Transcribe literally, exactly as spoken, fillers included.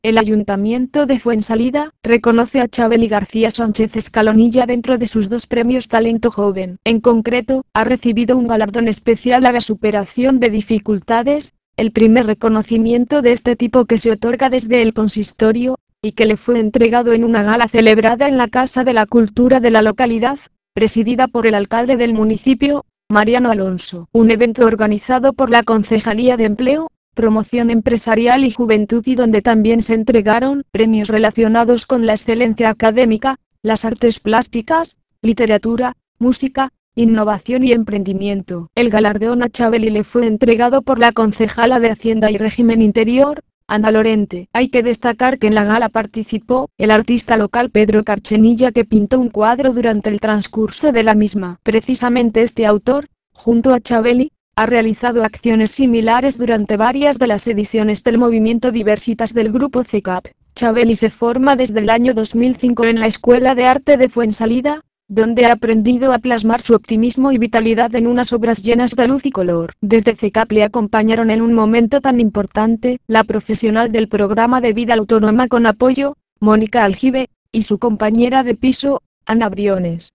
El Ayuntamiento de Fuensalida reconoce a Chabeli García Sánchez Escalonilla dentro de sus dos premios Talento Joven. En concreto, ha recibido un galardón especial a la superación de dificultades, el primer reconocimiento de este tipo que se otorga desde el consistorio, y que le fue entregado en una gala celebrada en la Casa de la Cultura de la localidad, presidida por el alcalde del municipio, Mariano Alonso. Un evento organizado por la Concejalía de Empleo, Promoción Empresarial y Juventud y donde también se entregaron premios relacionados con la excelencia académica, las artes plásticas, literatura, música, innovación y emprendimiento. El galardón a Chabeli le fue entregado por la concejala de Hacienda y Régimen Interior, Ana Lorente. Hay que destacar que en la gala participó el artista local Pedro Carchenilla, que pintó un cuadro durante el transcurso de la misma. Precisamente este autor, junto a Chabeli, ha realizado acciones similares durante varias de las ediciones del movimiento Diversitas del grupo C E C A P. Chabeli se forma desde el año dos mil cinco en la Escuela de Arte de Fuensalida, donde ha aprendido a plasmar su optimismo y vitalidad en unas obras llenas de luz y color. Desde C E C A P le acompañaron en un momento tan importante, la profesional del programa de vida autónoma con apoyo, Mónica Aljibe, y su compañera de piso, Ana Briones.